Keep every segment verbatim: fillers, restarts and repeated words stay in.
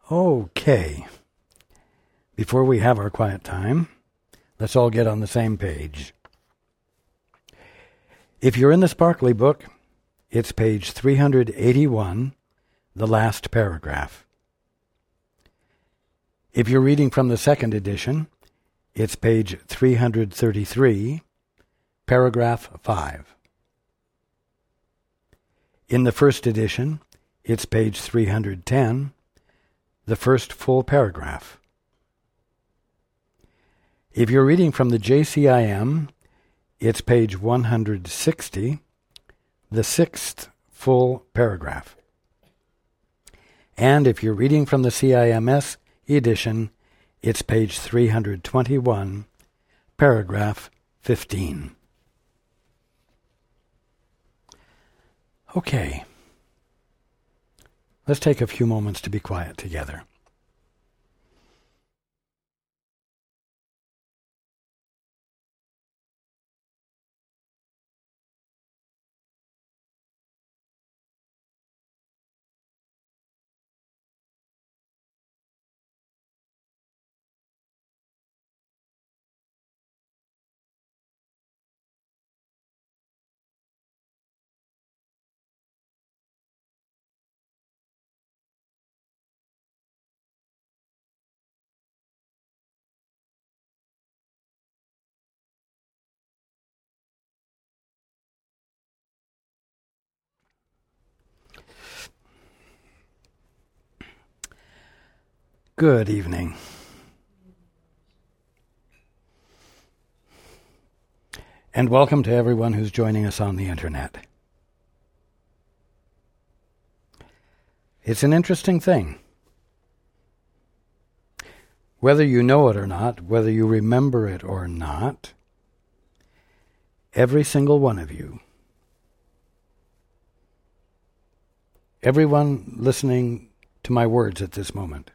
Okay. Before we have our quiet time, let's all get on the same page. If you're in the Sparkly book, it's page three hundred eighty-one, the last paragraph. If you're reading from the second edition, it's page three hundred thirty-three, paragraph five. In the first edition, it's page three hundred ten, the first full paragraph. If you're reading from the J C I M, it's page one hundred sixty, the sixth full paragraph. And if you're reading from the C I M S edition, it's page three hundred twenty-one, paragraph fifteen. Okay. Let's take a few moments to be quiet together. Good evening. And welcome to everyone who's joining us on the internet. It's an interesting thing. Whether you know it or not, whether you remember it or not, every single one of you, everyone listening to my words at this moment,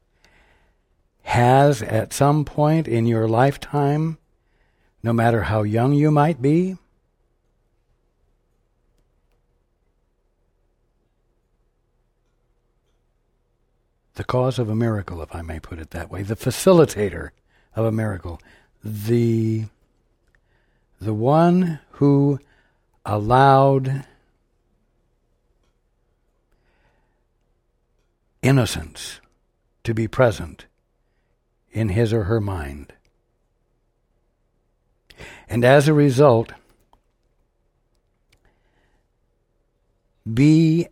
has at some point in your lifetime, no matter how young you might be, the cause of a miracle, if I may put it that way, the facilitator of a miracle, the, the one who allowed innocence to be present in his or her mind. And as a result, be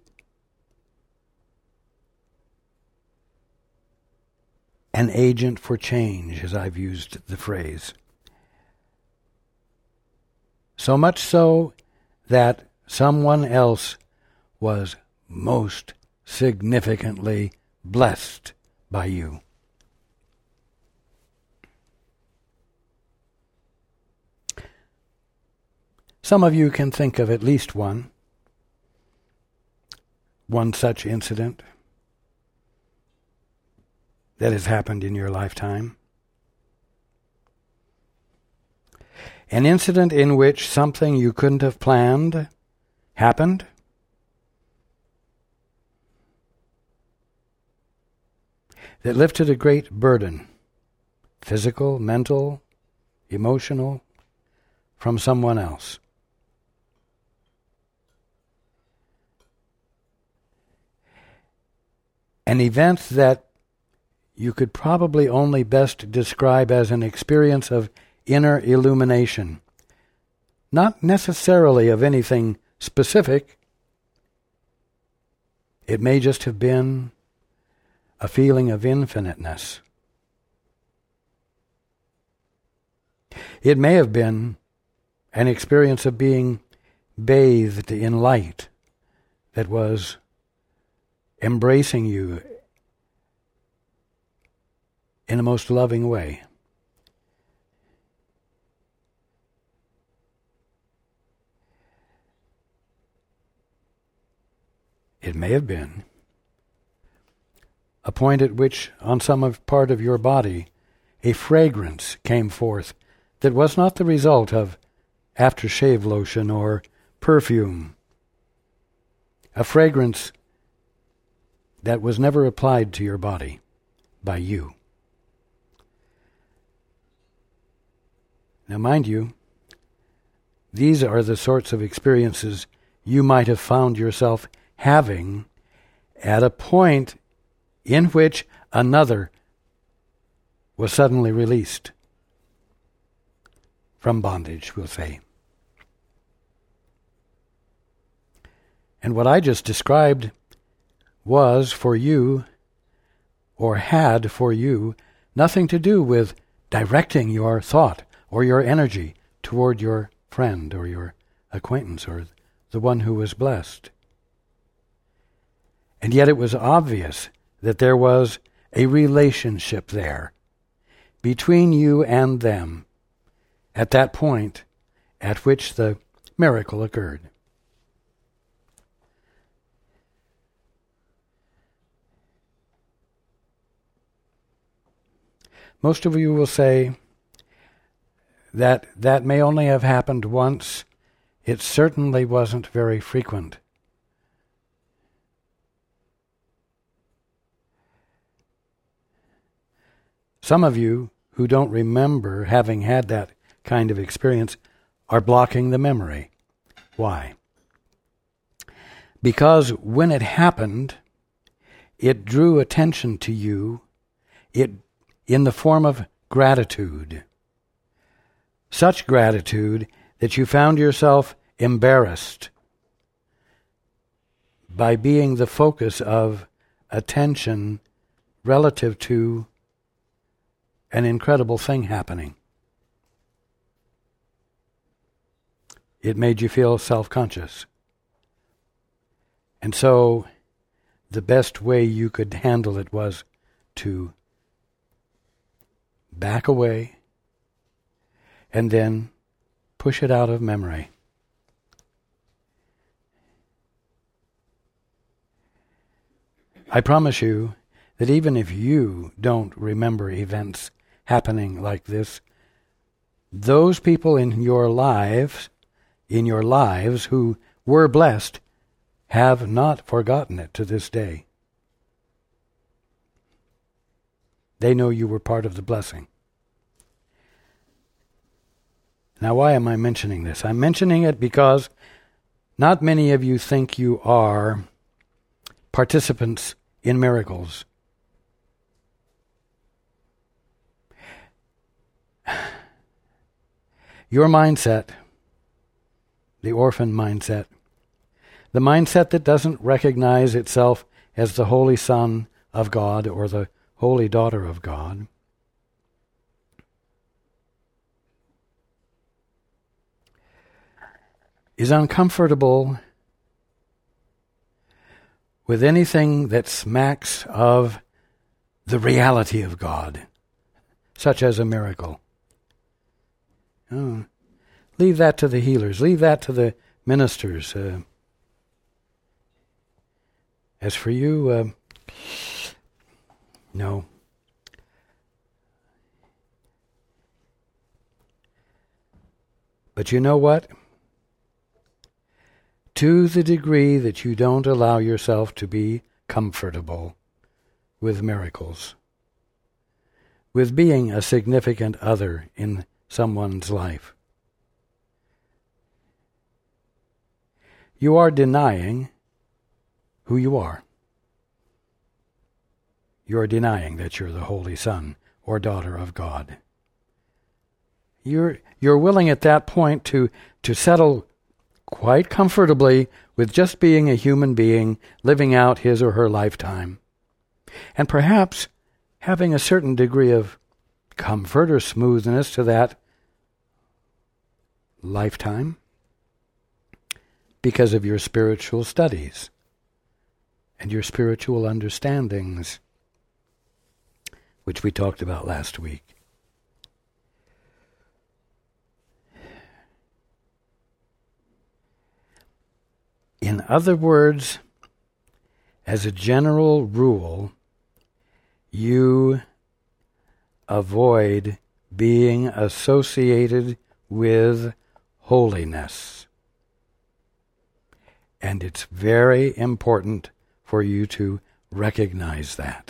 an agent for change, as I've used the phrase. So much so that someone else was most significantly blessed by you. Some of you can think of at least one, one such incident that has happened in your lifetime. An incident in which something you couldn't have planned happened. That lifted a great burden, physical, mental, emotional, from someone else. An event that you could probably only best describe as an experience of inner illumination. Not necessarily of anything specific. It may just have been a feeling of infiniteness. It may have been an experience of being bathed in light that was embracing you in a most loving way. It may have been a point at which, on some of, part of your body, a fragrance came forth that was not the result of aftershave lotion or perfume. A fragrance that was never applied to your body by you. Now, mind you, these are the sorts of experiences you might have found yourself having at a point in which another was suddenly released from bondage, we'll say. And what I just described was for you, or had for you, nothing to do with directing your thought or your energy toward your friend or your acquaintance or the one who was blessed. And yet it was obvious that there was a relationship there between you and them at that point at which the miracle occurred. Most of you will say that that may only have happened once. It certainly wasn't very frequent. Some of you who don't remember having had that kind of experience are blocking the memory. Why? Because when it happened, it drew attention to you it in the form of gratitude. Such gratitude that you found yourself embarrassed by being the focus of attention relative to an incredible thing happening. It made you feel self-conscious. And so the best way you could handle it was to back away and then push it out of memory. I promise you that even if you don't remember events happening like this, those people in your lives, in your lives who were blessed, have not forgotten it to this day. They know you were part of the blessing. Now, why am I mentioning this? I'm mentioning it because not many of you think you are participants in miracles. Your mindset, the orphan mindset, the mindset that doesn't recognize itself as the Holy Son of God or the Holy Daughter of God, is uncomfortable with anything that smacks of the reality of God, such as a miracle. Oh, leave that to the healers. Leave that to the ministers. Uh, as for you, uh, no. But you know what? To the degree that you don't allow yourself to be comfortable with miracles, with being a significant other in someone's life, you are denying who you are. You are denying that you're the Holy Son or Daughter of God. You're you're willing at that point to to settle quite comfortably with just being a human being living out his or her lifetime, and perhaps having a certain degree of comfort or smoothness to that lifetime because of your spiritual studies and your spiritual understandings, which we talked about last week. In other words, as a general rule, you avoid being associated with holiness. And it's very important for you to recognize that.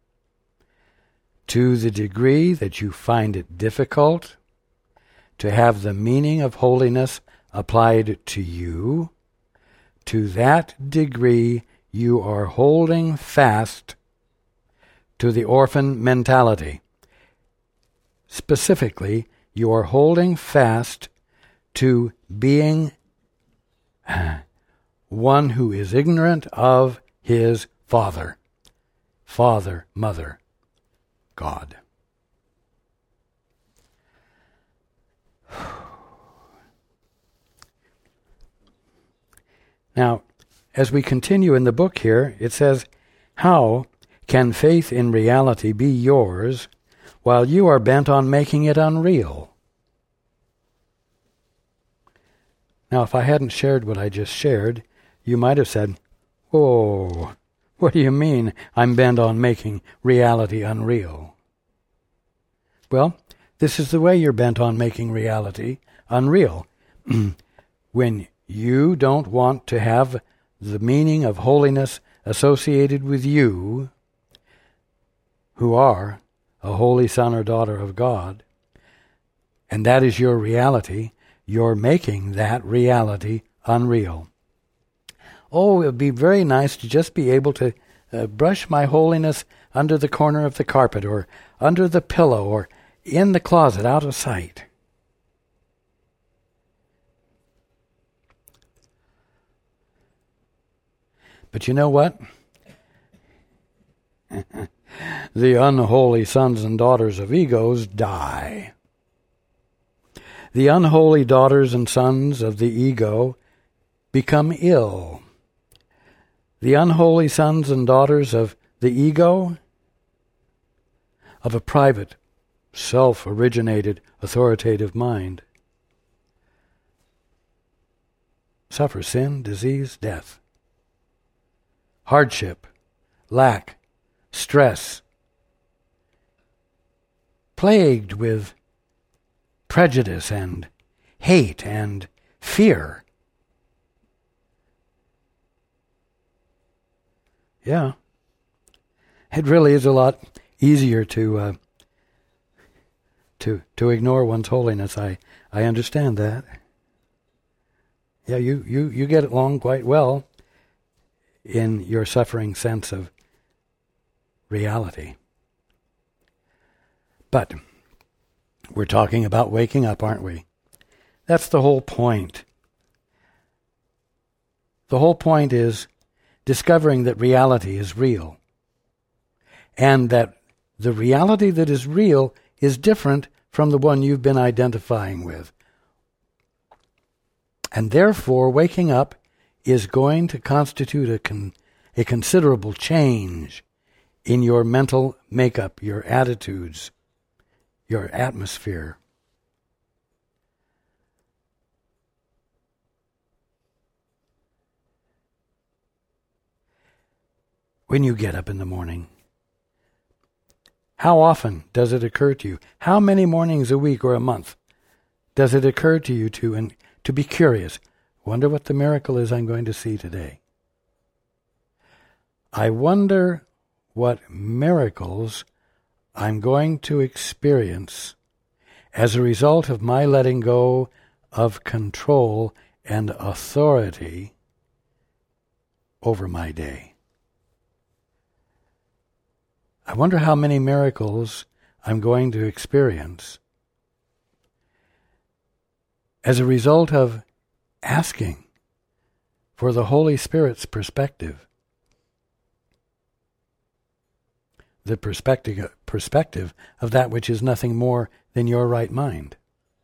To the degree that you find it difficult to have the meaning of holiness applied to you, to that degree you are holding fast to the orphan mentality. Specifically, you are holding fast to being one who is ignorant of his Father. Father, Mother, God. Now, as we continue in the book here, it says, how can faith in reality be yours while you are bent on making it unreal? Now, if I hadn't shared what I just shared, you might have said, "Oh, what do you mean I'm bent on making reality unreal?" Well, this is the way you're bent on making reality unreal. When you don't want to have the meaning of holiness associated with you, who are a holy son or daughter of God, and that is your reality, you're making that reality unreal. Oh, it would be very nice to just be able to uh, brush my holiness under the corner of the carpet or under the pillow or in the closet out of sight. But you know what? The unholy sons and daughters of egos die. The unholy daughters and sons of the ego become ill. The unholy sons and daughters of the ego, of a private, self-originated, authoritative mind, suffer sin, disease, death, hardship, lack, stress, plagued with prejudice and hate and fear. Yeah, it really is a lot easier to uh, to to ignore one's holiness. I I understand that. Yeah, you you you get along quite well in your suffering sense of reality. But we're talking about waking up, aren't we? That's the whole point. The whole point is discovering that reality is real, and that the reality that is real is different from the one you've been identifying with. And therefore, waking up is going to constitute a, con- a considerable change in your mental makeup, your attitudes, your atmosphere. When you get up in the morning, how often does it occur to you? How many mornings a week or a month does it occur to you to and to be curious? Wonder what the miracle is I'm going to see today. I wonder what miracles I'm going to experience as a result of my letting go of control and authority over my day. I wonder how many miracles I'm going to experience as a result of asking for the Holy Spirit's perspective. The perspective perspective of that which is nothing more than your right mind.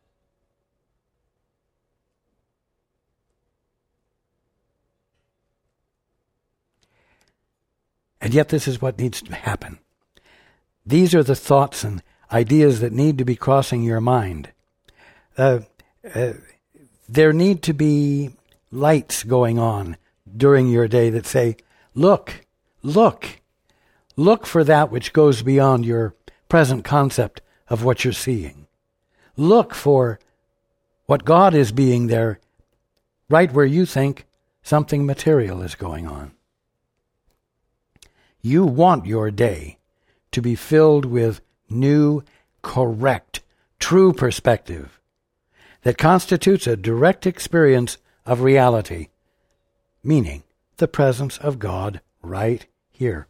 And yet this is what needs to happen. These are the thoughts and ideas that need to be crossing your mind. Uh, uh, there need to be lights going on during your day that say, look, look, look for that which goes beyond your present concept of what you're seeing. Look for what God is being there right where you think something material is going on. You want your day to be filled with new, correct, true perspective that constitutes a direct experience of reality, meaning the presence of God right here.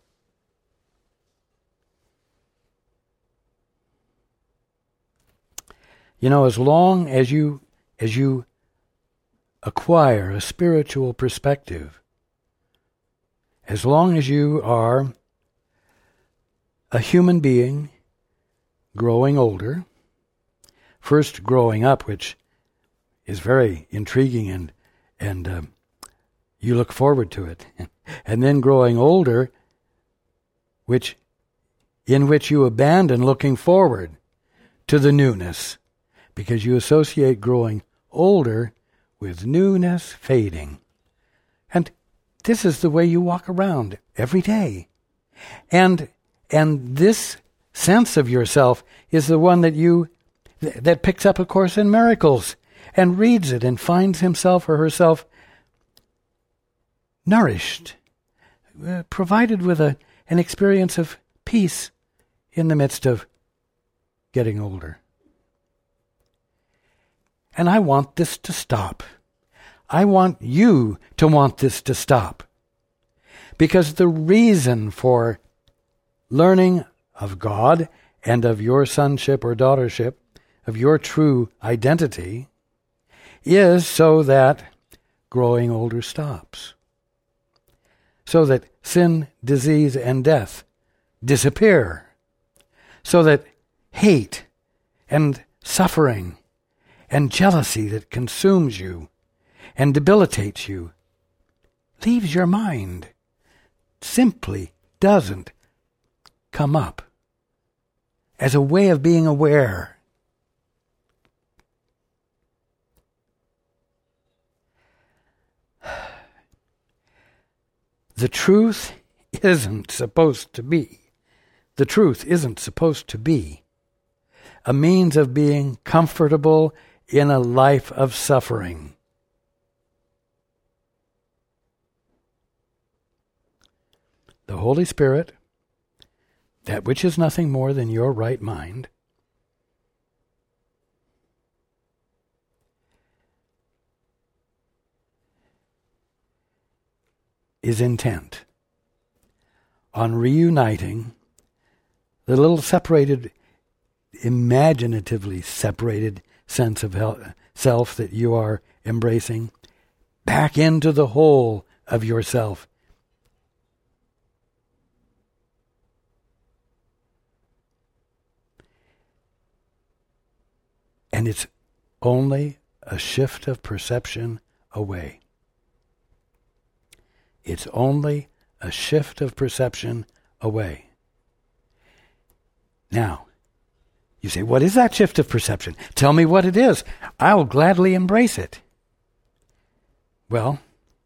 You know, as long as you as you acquire a spiritual perspective, as long as you are a human being growing older, first growing up, which is very intriguing and and uh, you look forward to it, and then growing older, which in which you abandon looking forward to the newness, because you associate growing older with newness fading. And this is the way you walk around every day. And and this sense of yourself is the one that you th- that picks up A Course in Miracles and reads it and finds himself or herself nourished, uh, provided with a an experience of peace in the midst of getting older. And I want this to stop. I want you to want this to stop. Because the reason for learning of God and of your sonship or daughtership, of your true identity, is so that growing older stops. So that sin, disease, and death disappear. So that hate and suffering and jealousy that consumes you and debilitates you leaves your mind, simply doesn't come up as a way of being aware. The truth isn't supposed to be, the truth isn't supposed to be a means of being comfortable in a life of suffering. The Holy Spirit, that which is nothing more than your right mind, is intent on reuniting the little separated, imaginatively separated sense of self that you are embracing back into the whole of yourself. And it's only a shift of perception away. It's only a shift of perception away. Now, you say, what is that shift of perception? Tell me what it is. I'll gladly embrace it. Well,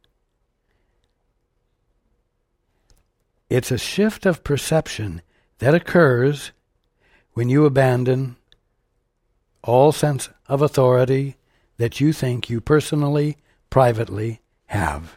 it's a shift of perception that occurs when you abandon all sense of authority that you think you personally, privately have.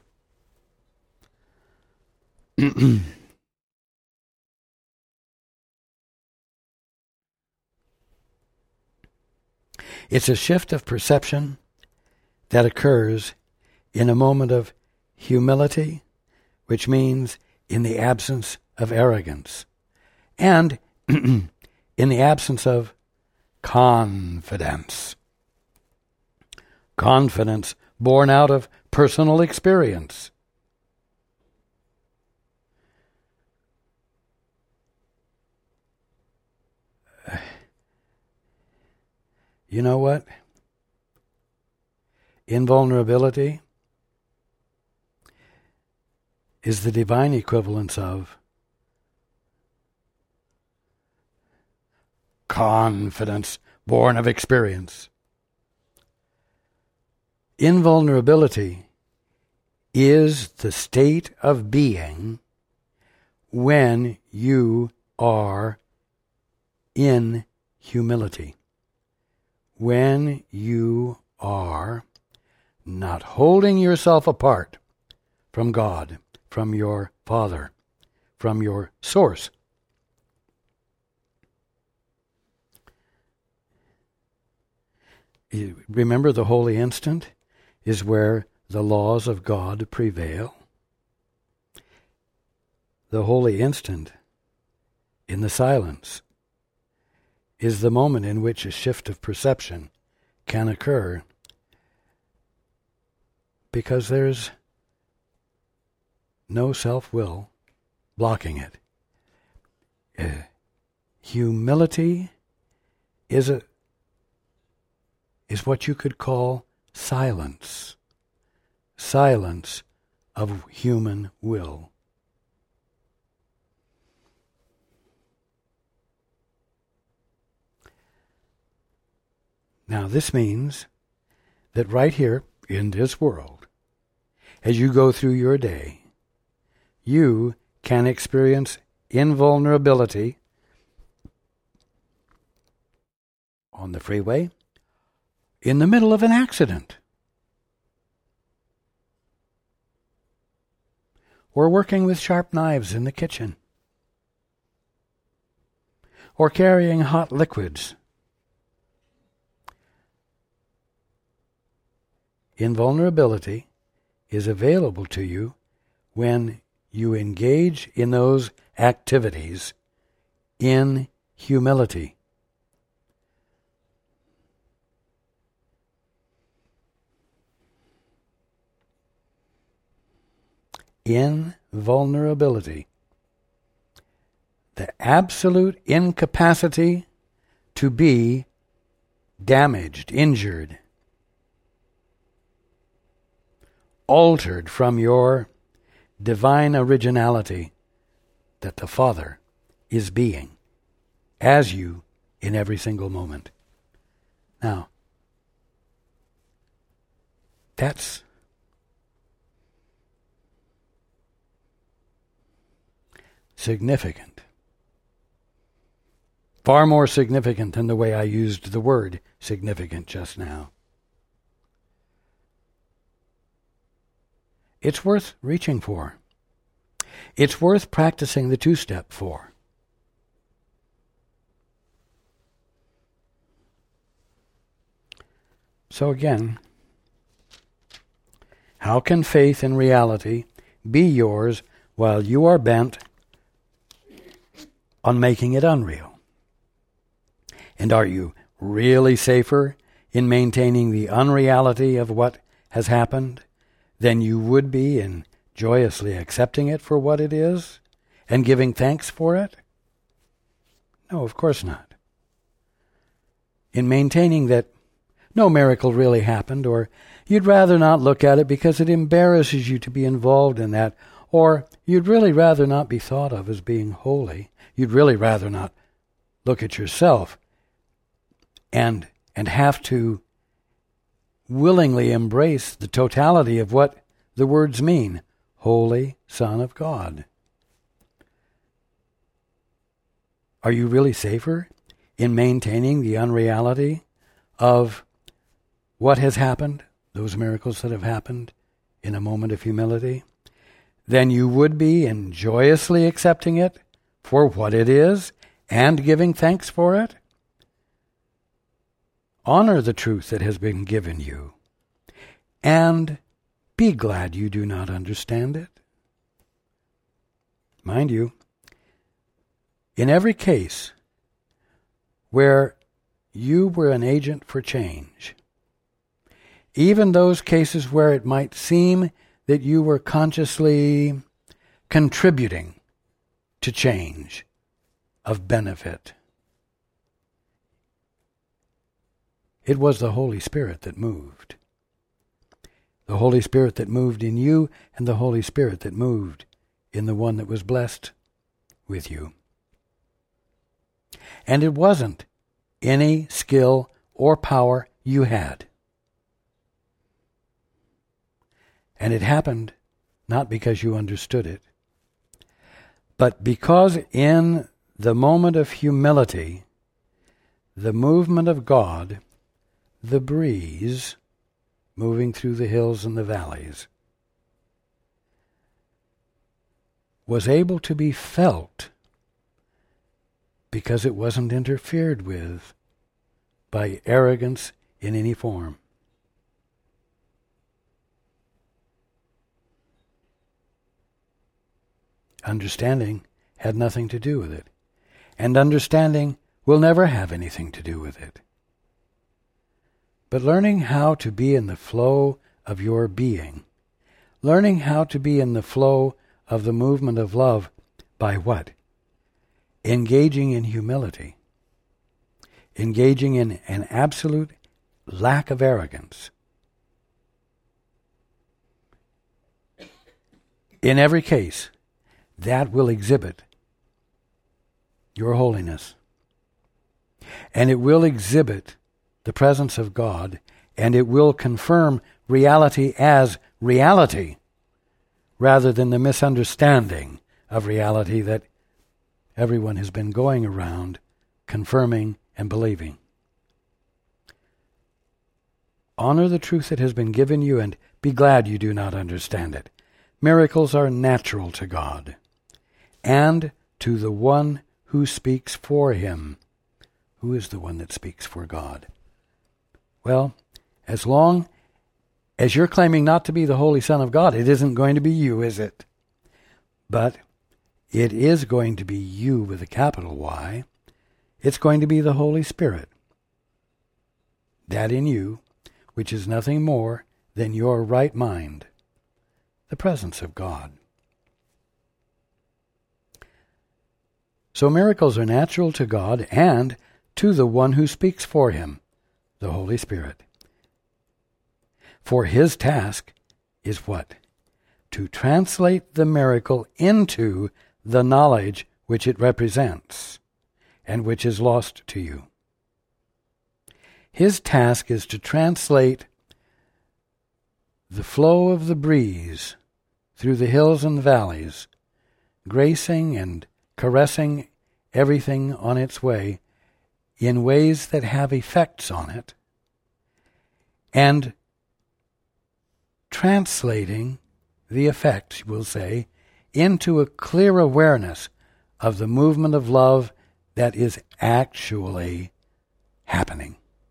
It's a shift of perception that occurs in a moment of humility, which means in the absence of arrogance, and in the absence of confidence. Confidence born out of personal experience. You know what? Invulnerability is the divine equivalence of confidence born of experience. Invulnerability is the state of being when you are in humility. When you are not holding yourself apart from God, from your Father. from your source. You remember, the holy instant is where the laws of God prevail. The holy instant, in the silence, is the moment in which a shift of perception can occur, because there's no self-will blocking it. Uh, humility is a is what you could call silence. Silence of human will. Now this means that right here in this world, as you go through your day, you can experience invulnerability on the freeway, in the middle of an accident, or working with sharp knives in the kitchen, or carrying hot liquids. Invulnerability is available to you when you engage in those activities in humility. Invulnerability. The absolute incapacity to be damaged, injured, altered from your divine originality that the Father is being as you in every single moment. Now, that's significant. Far more significant than the way I used the word significant just now. It's worth reaching for. It's worth practicing the two-step for. So again, how can faith in reality be yours while you are bent on making it unreal? And are you really safer in maintaining the unreality of what has happened than you would be in joyously accepting it for what it is and giving thanks for it? No, of course not. In maintaining that no miracle really happened, or you'd rather not look at it because it embarrasses you to be involved in that, or you'd really rather not be thought of as being holy. You'd really rather not look at yourself and and have to willingly embrace the totality of what the words mean. Holy Son of God. Are you really safer in maintaining the unreality of what has happened, those miracles that have happened in a moment of humility, than you would be in joyously accepting it for what it is and giving thanks for it? Honor the truth that has been given you, and be glad you do not understand it. Mind you, in every case where you were an agent for change, even those cases where it might seem that you were consciously contributing to change of benefit, it was the Holy Spirit that moved. The Holy Spirit that moved in you, and the Holy Spirit that moved in the one that was blessed with you. And it wasn't any skill or power you had. And it happened not because you understood it, but because in the moment of humility, the movement of God, the breeze moving through the hills and the valleys, was able to be felt because it wasn't interfered with by arrogance in any form. Understanding had nothing to do with it, and understanding will never have anything to do with it. But learning how to be in the flow of your being, learning how to be in the flow of the movement of love by what? Engaging in humility, engaging in an absolute lack of arrogance. In every case, that will exhibit your holiness. And it will exhibit the presence of God, and it will confirm reality as reality, rather than the misunderstanding of reality that everyone has been going around confirming and believing. Honor the truth that has been given you, and be glad you do not understand it. Miracles are natural to God, and to the one who speaks for him. Who is the one that speaks for God? Well, as long as you're claiming not to be the Holy Son of God, it isn't going to be you, is it? But it is going to be you with a capital Y. It's going to be the Holy Spirit. That in you, which is nothing more than your right mind, the presence of God. So miracles are natural to God and to the one who speaks for him, the Holy Spirit. For his task is what? To translate the miracle into the knowledge which it represents and which is lost to you. His task is to translate the flow of the breeze through the hills and valleys, gracing and caressing everything on its way in ways that have effects on it, and translating the effects, we'll say, into a clear awareness of the movement of love that is actually happening,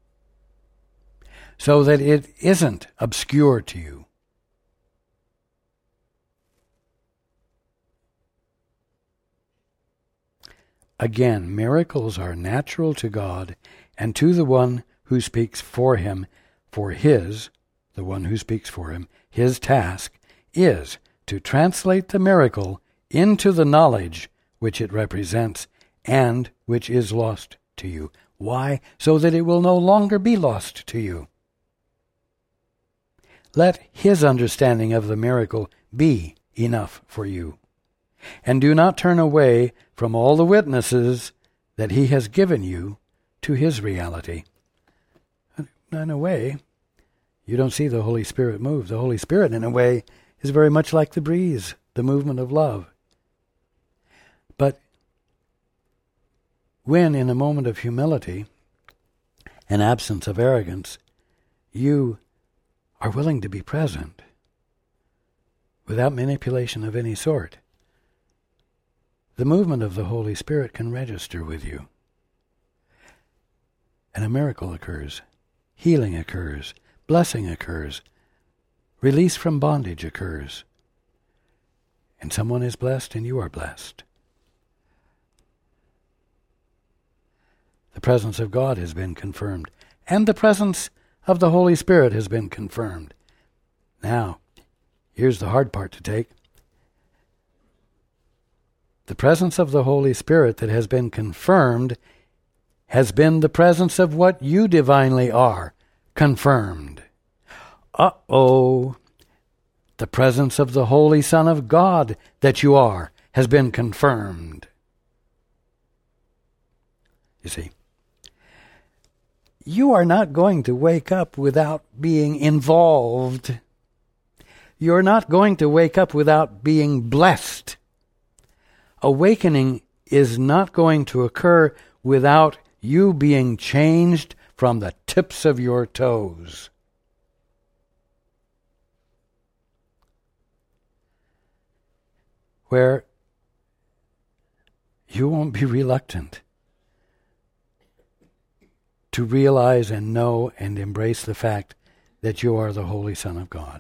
so that it isn't obscure to you. Again, miracles are natural to God and to the one who speaks for him, for his, the one who speaks for him, his task is to translate the miracle into the knowledge which it represents and which is lost to you. Why? So that it will no longer be lost to you. Let his understanding of the miracle be enough for you. And do not turn away from all the witnesses that he has given you to his reality. In a way, you don't see the Holy Spirit move. The Holy Spirit, in a way, is very much like the breeze, the movement of love. But when, in a moment of humility and absence of arrogance, you are willing to be present without manipulation of any sort, the movement of the Holy Spirit can register with you. And a miracle occurs, healing occurs, blessing occurs, release from bondage occurs. And someone is blessed and you are blessed. The presence of God has been confirmed, and the presence of the Holy Spirit has been confirmed. Now, here's the hard part to take. The presence of the Holy Spirit that has been confirmed has been the presence of what you divinely are, confirmed. Uh-oh. The presence of the Holy Son of God that you are has been confirmed. You see, you are not going to wake up without being involved. You're not going to wake up without being blessed. Awakening is not going to occur without you being changed from the tips of your toes. Where you won't be reluctant to realize and know and embrace the fact that you are the Holy Son of God.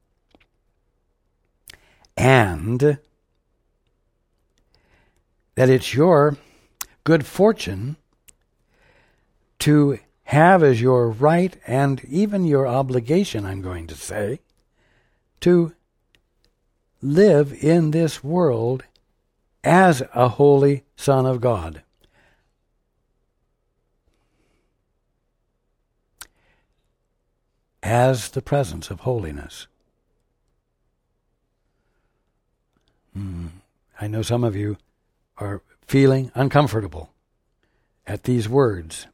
And that it's your good fortune to have as your right and even your obligation, I'm going to say, to live in this world as a holy Son of God. As the presence of holiness. Mm. I know some of you are feeling uncomfortable at these words.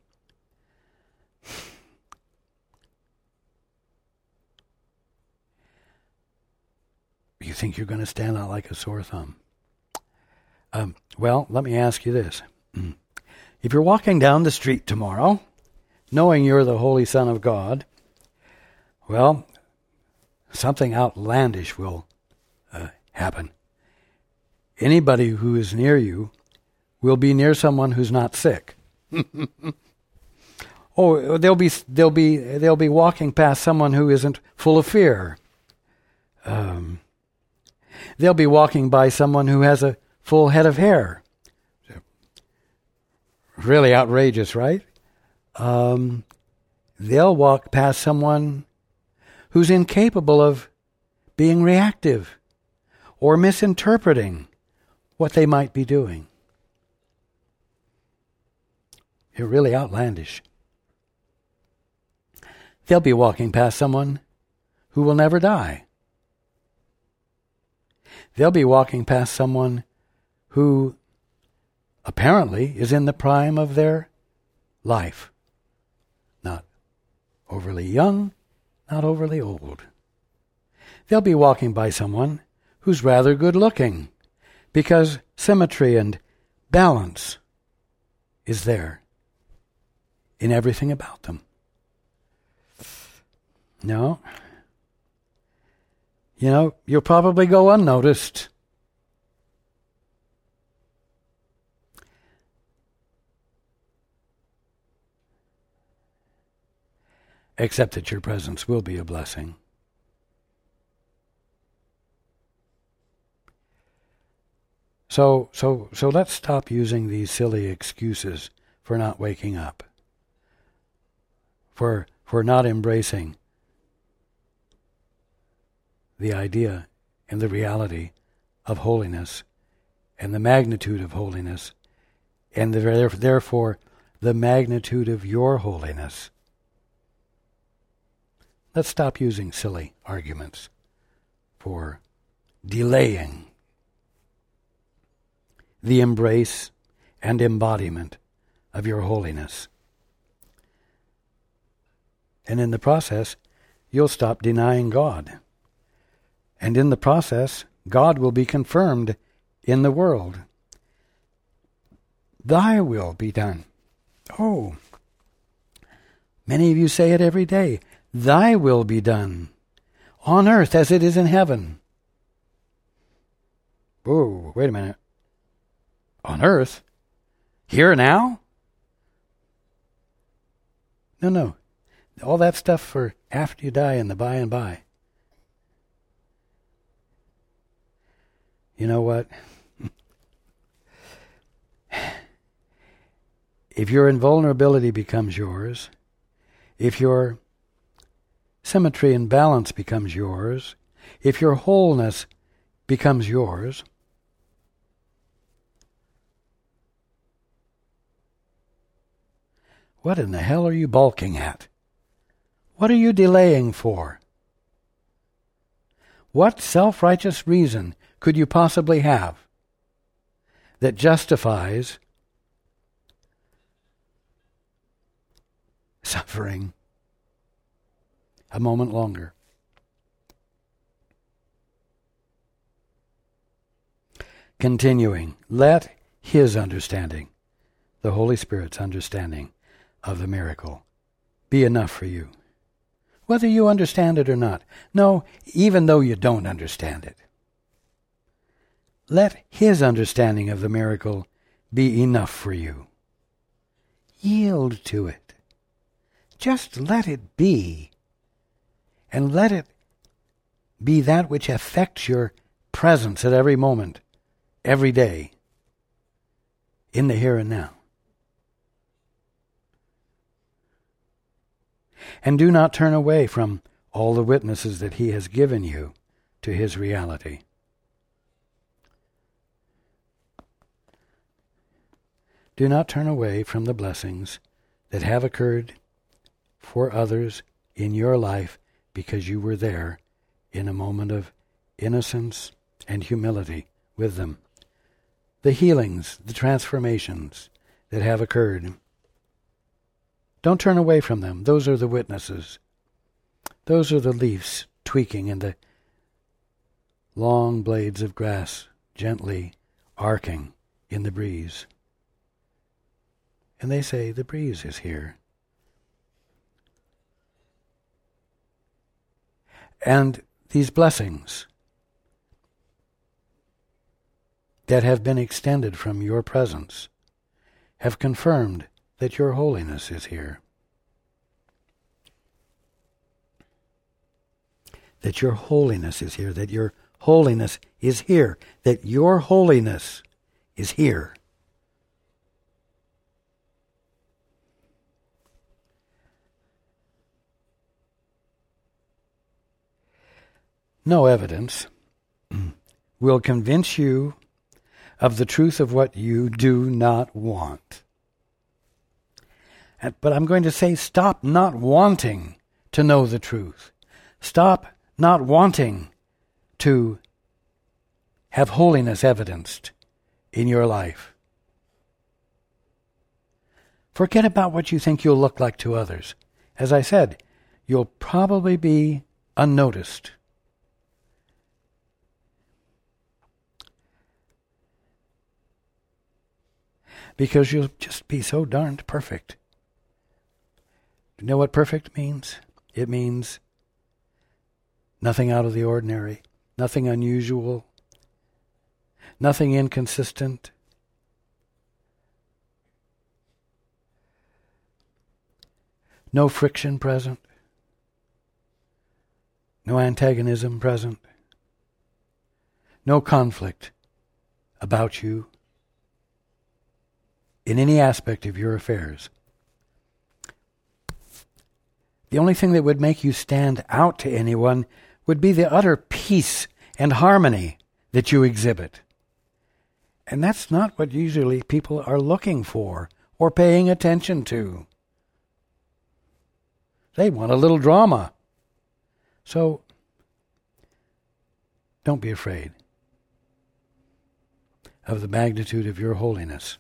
You think you're going to stand out like a sore thumb. Um, well, let me ask you this. If you're walking down the street tomorrow, knowing you're the Holy Son of God, well, something outlandish will uh, happen. Anybody who is near you will be near someone who's not sick. Oh, they'll be they'll be they'll be walking past someone who isn't full of fear. Um, they'll be walking by someone who has a full head of hair. Really outrageous, right? Um, they'll walk past someone who's incapable of being reactive or misinterpreting what they might be doing. You're really outlandish. They'll be walking past someone who will never die. They'll be walking past someone who apparently is in the prime of their life. Not overly young, not overly old. They'll be walking by someone who's rather good looking because symmetry and balance is there in everything about them. No. You know, you'll probably go unnoticed. Except that your presence will be a blessing. So, so, so let's stop using these silly excuses for not waking up, for for not embracing the idea and the reality of holiness and the magnitude of holiness and the, therefore the magnitude of your holiness. Let's stop using silly arguments for delaying the embrace and embodiment of your holiness. And in the process, you'll stop denying God. And in the process, God will be confirmed in the world. Thy will be done. Oh, many of you say it every day. Thy will be done, on earth as it is in heaven. Oh, wait a minute. On earth? Here now? No, no. All that stuff for after you die and the by and by. You know what? If your invulnerability becomes yours, if your symmetry and balance becomes yours, if your wholeness becomes yours, what in the hell are you balking at? What are you delaying for? What self-righteous reason could you possibly have that justifies suffering a moment longer? Continuing, let His understanding, the Holy Spirit's understanding of the miracle, be enough for you. Whether you understand it or not. No, even though you don't understand it. Let His understanding of the miracle be enough for you. Yield to it. Just let it be. And let it be that which affects your presence at every moment, every day, in the here and now. And do not turn away from all the witnesses that he has given you to his reality. Do not turn away from the blessings that have occurred for others in your life because you were there in a moment of innocence and humility with them. The healings, the transformations that have occurred. Don't turn away from them. Those are the witnesses. Those are the leaves tweaking in the long blades of grass, gently arcing in the breeze. And they say, the breeze is here. And these blessings that have been extended from your presence have confirmed that your holiness is here. That your holiness is here, that your holiness is here, that your holiness is here. No evidence will convince you of the truth of what you do not want. But I'm going to say, stop not wanting to know the truth. Stop not wanting to have holiness evidenced in your life. Forget about what you think you'll look like to others. As I said, you'll probably be unnoticed. Because you'll just be so darned perfect. You know what perfect means? It means nothing out of the ordinary, nothing unusual, nothing inconsistent. No friction present. No antagonism present. No conflict about you in any aspect of your affairs. The only thing that would make you stand out to anyone would be the utter peace and harmony that you exhibit. And that's not what usually people are looking for or paying attention to. They want a little drama. So, don't be afraid of the magnitude of your holiness.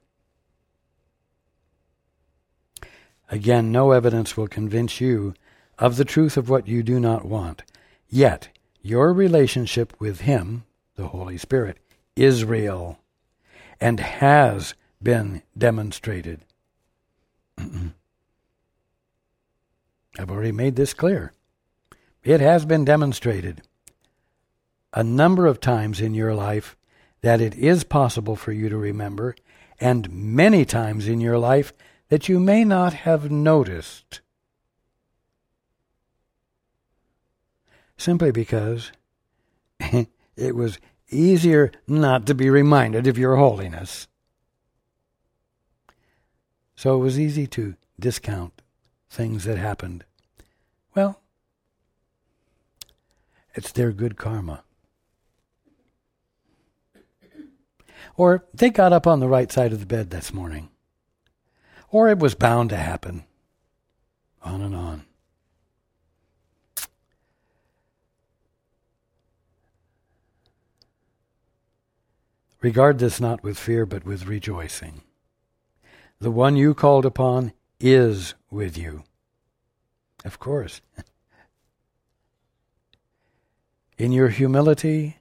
Again, no evidence will convince you of the truth of what you do not want. Yet, your relationship with Him, the Holy Spirit, is real and has been demonstrated. I've already made this clear. It has been demonstrated a number of times in your life that it is possible for you to remember, and many times in your life that you may not have noticed, simply because it was easier not to be reminded of your holiness. So it was easy to discount things that happened. Well, it's their good karma. Or they got up on the right side of the bed this morning. Or it was bound to happen. On and on. Regard this not with fear, but with rejoicing. The one you called upon is with you. Of course. In your humility,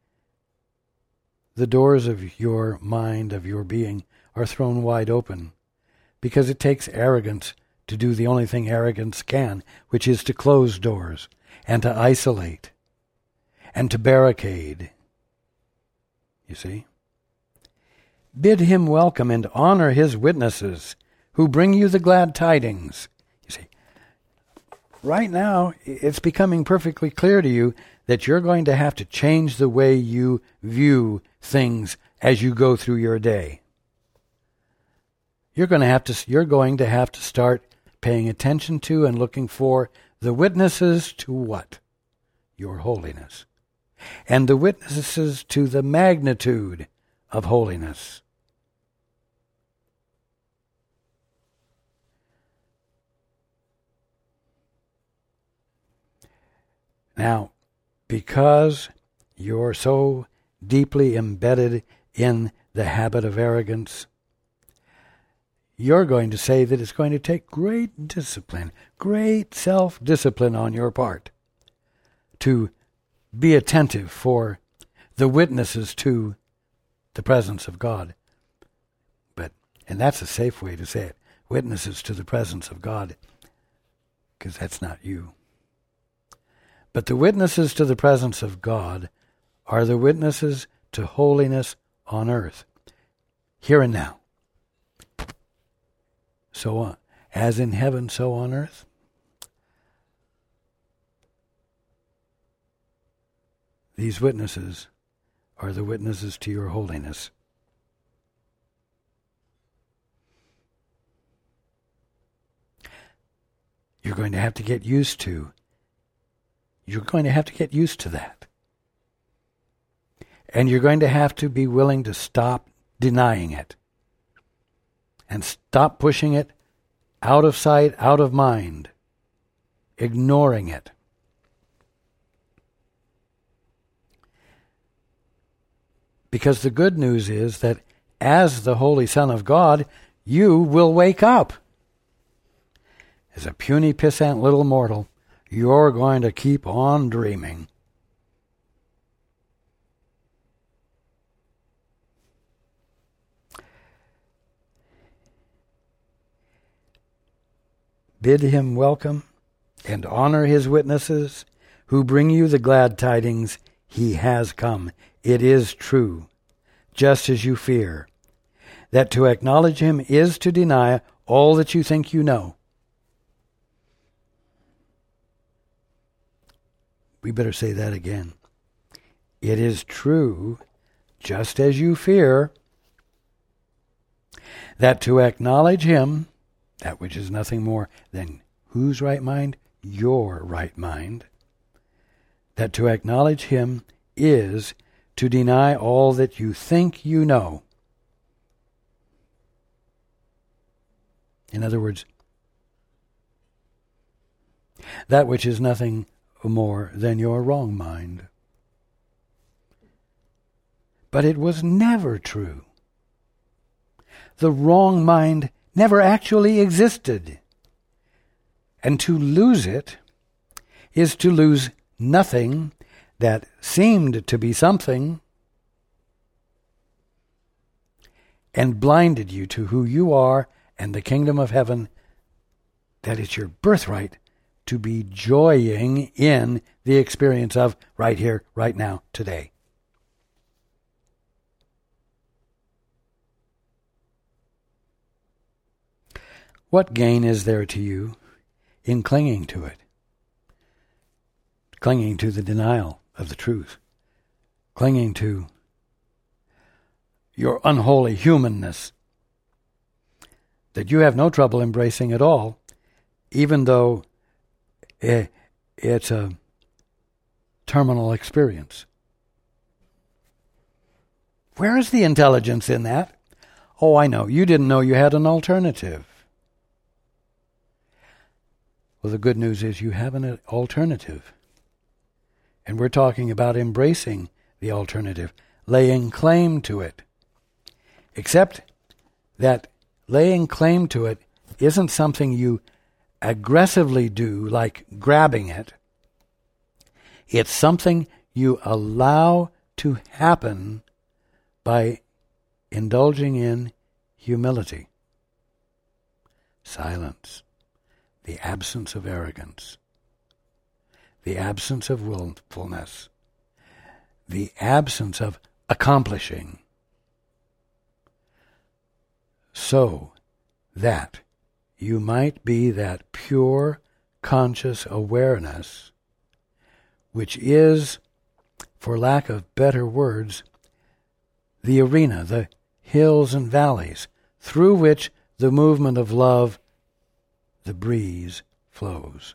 the doors of your mind, of your being, are thrown wide open, because it takes arrogance to do the only thing arrogance can, which is to close doors and to isolate and to barricade. You see? Bid him welcome and honor his witnesses who bring you the glad tidings. You see, right now it's becoming perfectly clear to you that you're going to have to change the way you view things as you go through your day. You're going to have to you're going to have to start paying attention to and looking for the witnesses to what? Your holiness. And the witnesses to the magnitude of holiness. Now, because you're so deeply embedded in the habit of arrogance, you're going to say that it's going to take great discipline, great self-discipline on your part to be attentive for the witnesses to the presence of God. But, and that's a safe way to say it, witnesses to the presence of God, because that's not you. But the witnesses to the presence of God are the witnesses to holiness on earth, here and now. So on, as in heaven, so on earth. These witnesses are the witnesses to your holiness. You're going to have to get used to. You're going to have to get used to that. And you're going to have to be willing to stop denying it. And stop pushing it out of sight, out of mind, ignoring it. Because the good news is that as the Holy Son of God, you will wake up. As a puny, pissant little mortal, you're going to keep on dreaming. Bid him welcome and honor his witnesses who bring you the glad tidings. He has come. It is true, just as you fear, that to acknowledge him is to deny all that you think you know. We better say that again. It is true, just as you fear, that to acknowledge him, that which is nothing more than whose right mind? Your right mind. That to acknowledge him is to deny all that you think you know. In other words, that which is nothing more than your wrong mind. But it was never true. The wrong mind never actually existed. And to lose it is to lose nothing that seemed to be something and blinded you to who you are and the kingdom of heaven, that it's your birthright to be joying in the experience of right here, right now, today. What gain is there to you in clinging to it? Clinging to the denial of the truth. Clinging to your unholy humanness that you have no trouble embracing at all, even though it, it's a terminal experience. Where is the intelligence in that? Oh, I know. You didn't know you had an alternative. Well, the good news is you have an alternative. And we're talking about embracing the alternative, laying claim to it. Except that laying claim to it isn't something you aggressively do, like grabbing it. It's something you allow to happen by indulging in humility, silence, the absence of arrogance, the absence of willfulness, the absence of accomplishing. so that you might be that pure conscious awareness which is, for lack of better words, the arena, the hills and valleys through which the movement of love, the breeze, flows.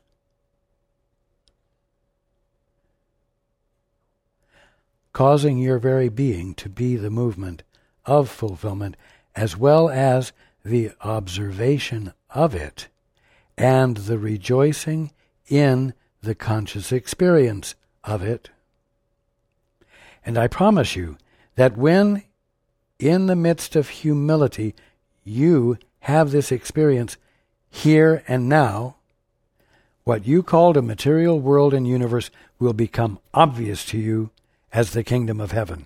Causing your very being to be the movement of fulfillment, as well as the observation of it and the rejoicing in the conscious experience of it. And I promise you that when, in the midst of humility, you have this experience here and now, what you called a material world and universe will become obvious to you as the kingdom of heaven.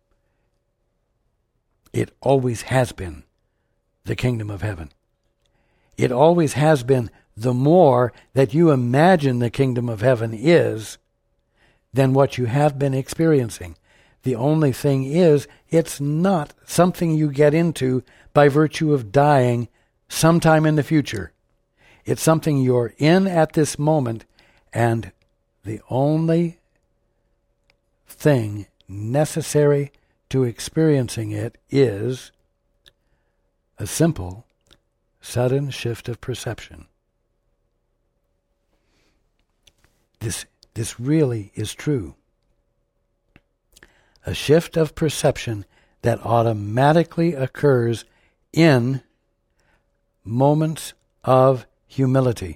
It always has been the kingdom of heaven. It always has been the more that you imagine the kingdom of heaven is than what you have been experiencing. The only thing is, it's not something you get into by virtue of dying sometime in the future. It's something you're in at this moment, and the only thing necessary to experiencing it is a simple, sudden shift of perception. This, this really is true. A shift of perception that automatically occurs in moments of humility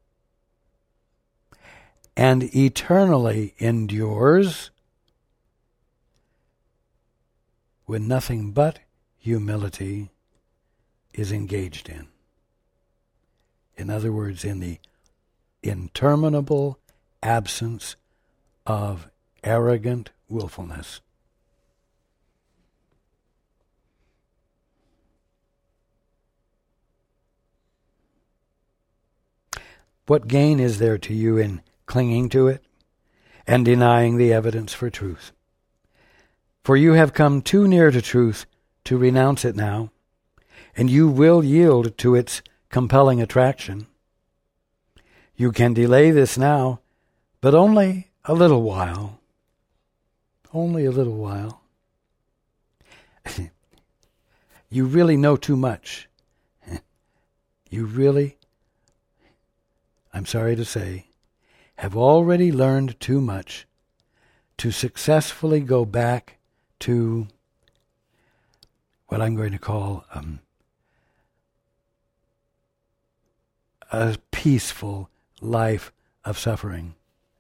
and eternally endures when nothing but humility is engaged in. In other words, in the interminable absence of arrogant willfulness. What gain is there to you in clinging to it and denying the evidence for truth? For you have come too near to truth to renounce it now, and you will yield to its compelling attraction. You can delay this now, but only a little while. Only a little while. You really know too much. You really, I'm sorry to say, have already learned too much to successfully go back to what I'm going to call um, a peaceful life of suffering.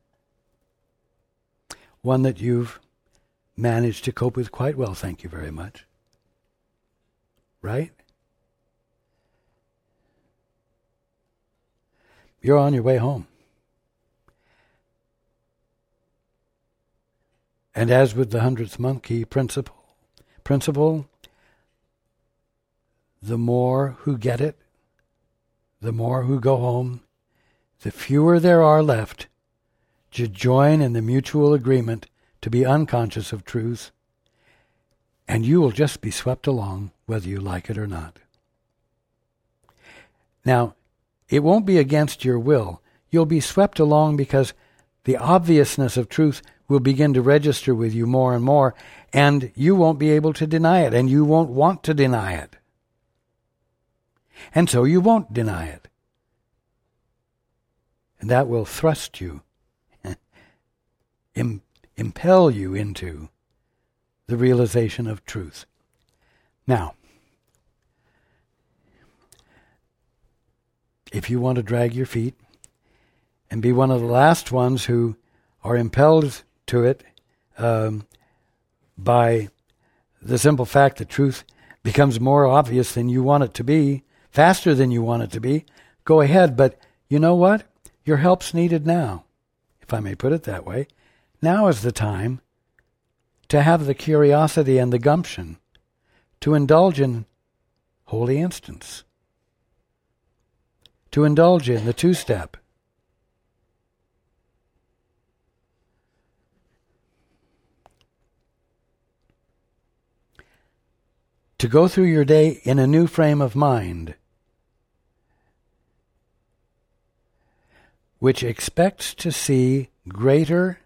One that you've managed to cope with quite well, thank you very much. Right? You're on your way home. And as with the hundredth monkey principle, principle, the more who get it, the more who go home, the fewer there are left to join in the mutual agreement to be unconscious of truth, and you will just be swept along whether you like it or not. Now, it won't be against your will. You'll be swept along because the obviousness of truth will begin to register with you more and more, and you won't be able to deny it, and you won't want to deny it. And so you won't deny it. And that will thrust you, im- impel you into the realization of truth. Now, if you want to drag your feet and be one of the last ones who are impelled to it um, by the simple fact that truth becomes more obvious than you want it to be, faster than you want it to be, go ahead. But you know what? Your help's needed now, if I may put it that way. Now is the time to have the curiosity and the gumption to indulge in holy instance, to indulge in the two-step. to go through your day in a new frame of mind, which expects to see greater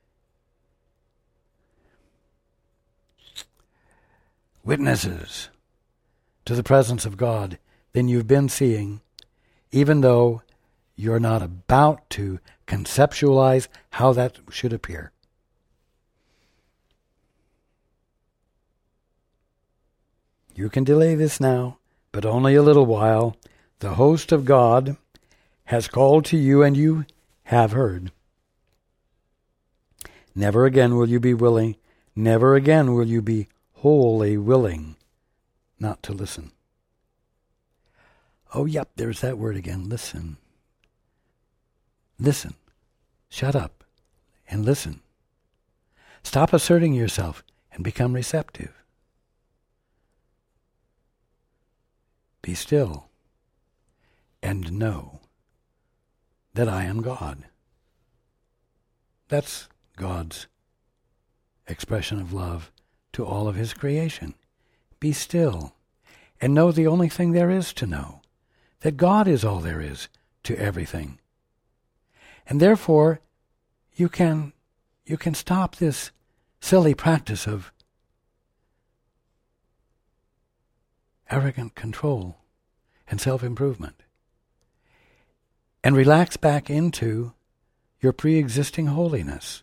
witnesses to the presence of God than you've been seeing, even though you're not about to conceptualize how that should appear. You can delay this now, but only a little while. The host of God has called to you, and you have heard. Never again will you be willing, never again will you be wholly willing not to listen. Oh, yep, there's that word again, listen. Listen. Shut up and listen. Stop asserting yourself and become receptive. Be still and know that I am God. That's God's expression of love to all of his creation. Be still and know the only thing there is to know, that God is all there is to everything. And therefore, you can you can stop this silly practice of arrogant control and self-improvement, and relax back into your pre-existing holiness,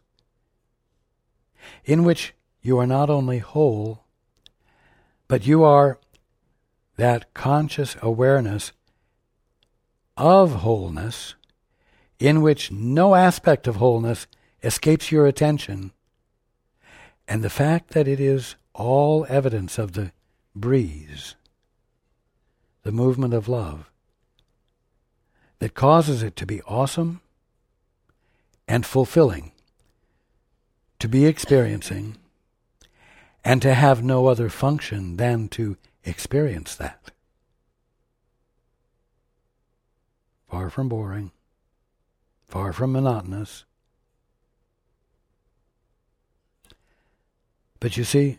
in which you are not only whole, but you are that conscious awareness of wholeness, in which no aspect of wholeness escapes your attention, and the fact that it is all evidence of the breeze, the movement of love, that causes it to be awesome and fulfilling, to be experiencing, and to have no other function than to experience that. Far from boring, far from monotonous. But you see,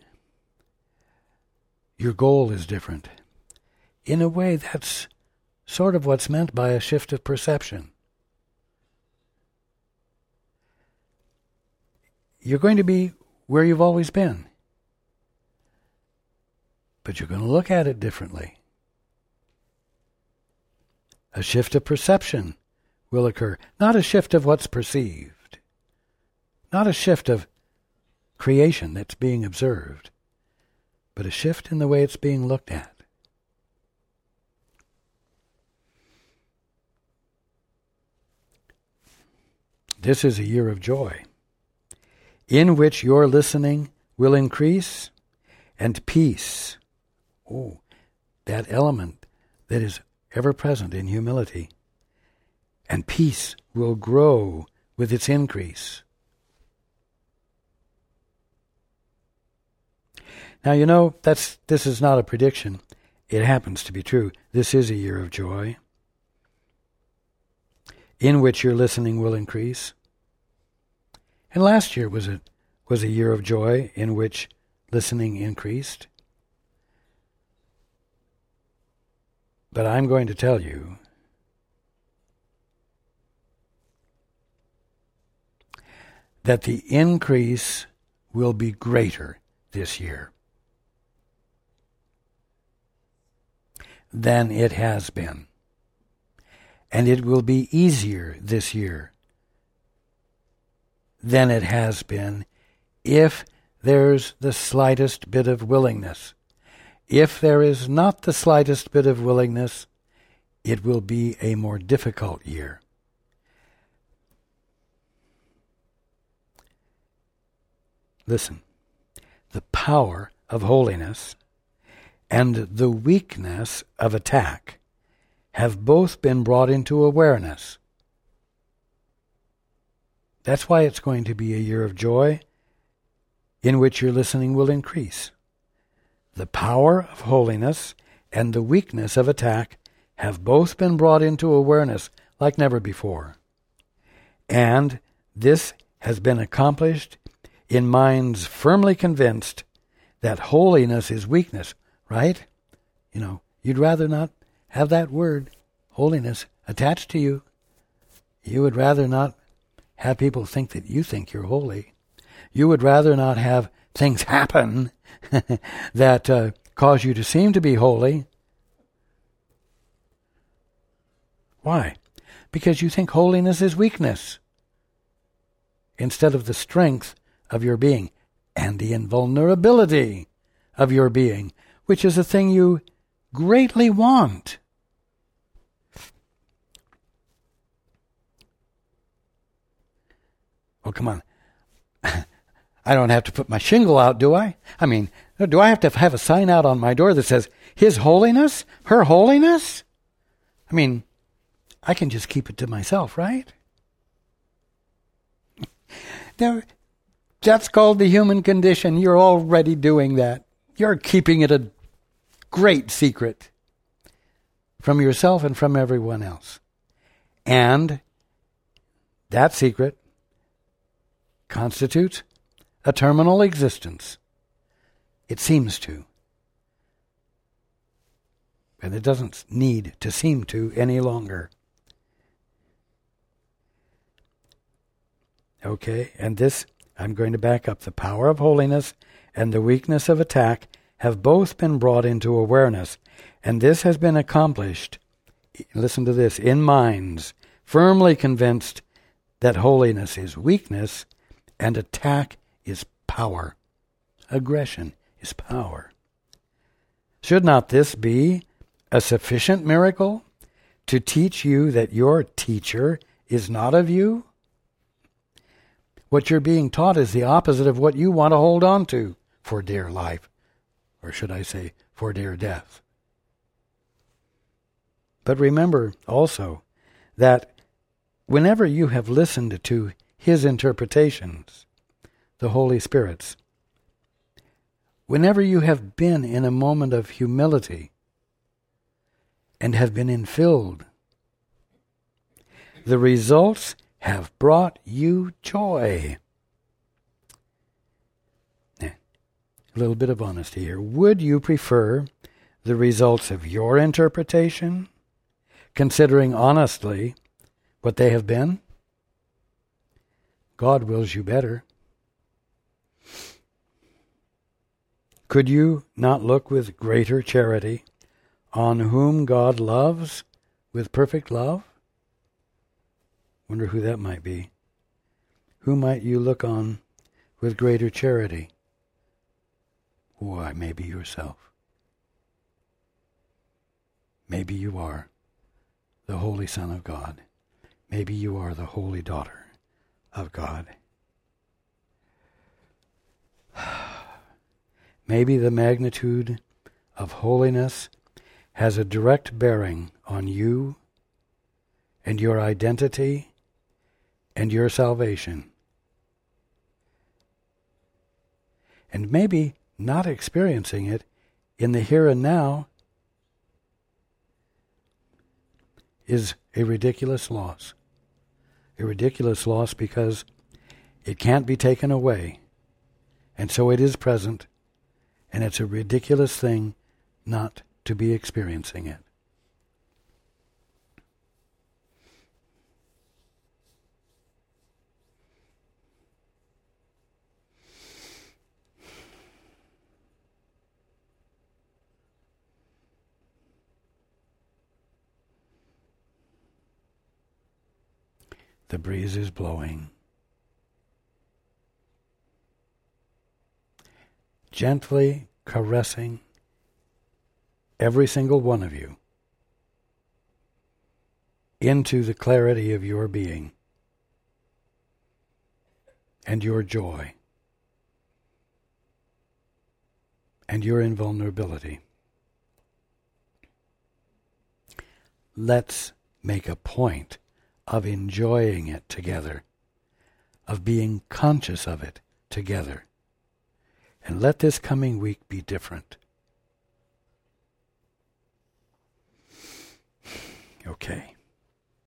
your goal is different. In a way, that's sort of what's meant by a shift of perception. You're going to be where you've always been, but you're going to look at it differently. A shift of perception will occur, not a shift of what's perceived, not a shift of creation that's being observed, but a shift in the way it's being looked at. This is a year of joy, in which your listening will increase, and peace, oh, that element that is ever present in humility, and peace will grow with its increase. Now, you know, that's this is not a prediction. It happens to be true. This is a year of joy, in which your listening will increase. And last year was a was a year of joy in which listening increased. But I'm going to tell you that the increase will be greater this year than it has been. And it will be easier this year than it has been if there's the slightest bit of willingness. If there is not the slightest bit of willingness, it will be a more difficult year. Listen, the power of holiness and the weakness of attack have both been brought into awareness. That's why it's going to be a year of joy in which your listening will increase. The power of holiness and the weakness of attack have both been brought into awareness like never before. And this has been accomplished in minds firmly convinced that holiness is weakness right? You know, you'd rather not have that word, holiness, attached to you. You would rather not have people think that you think you're holy. You would rather not have things happen that uh, cause you to seem to be holy. Why? Because you think holiness is weakness instead of the strength of your being and the invulnerability of your being, which is a thing you greatly want. Oh, come on. I don't have to put my shingle out, do I? I mean, do I have to have a sign out on my door that says, His Holiness, Her Holiness? I mean, I can just keep it to myself, right? Now, that's called the human condition. You're already doing that. You're keeping it a great secret from yourself and from everyone else. And that secret constitutes a terminal existence. It seems to. And it doesn't need to seem to any longer. Okay, and this, I'm going to back up. The power of holiness and the weakness of attack have both been brought into awareness, and this has been accomplished, listen to this, in minds firmly convinced that holiness is weakness and attack is power. Aggression is power. Should not this be a sufficient miracle to teach you that your teacher is not of you? What you're being taught is the opposite of what you want to hold on to for dear life, or should I say, for dear death. But remember also that whenever you have listened to His interpretations, the Holy Spirit's, whenever you have been in a moment of humility and have been infilled, the results have brought you joy. Now, a little bit of honesty here. Would you prefer the results of your interpretation, considering honestly what they have been? God wills you better. Could you not look with greater charity on whom God loves with perfect love? Wonder who that might be. Who might you look on with greater charity? Why, maybe yourself. Maybe you are the Holy Son of God. Maybe you are the Holy Daughter of God. Maybe the magnitude of holiness has a direct bearing on you and your identity and your salvation. And maybe not experiencing it in the here and now is a ridiculous loss. A ridiculous loss because it can't be taken away. And so it is present, and it's a ridiculous thing not to be experiencing it. The breeze is blowing. Gently caressing every single one of you into the clarity of your being and your joy and your invulnerability. Let's make a point of enjoying it together, of being conscious of it together. And let this coming week be different. Okay.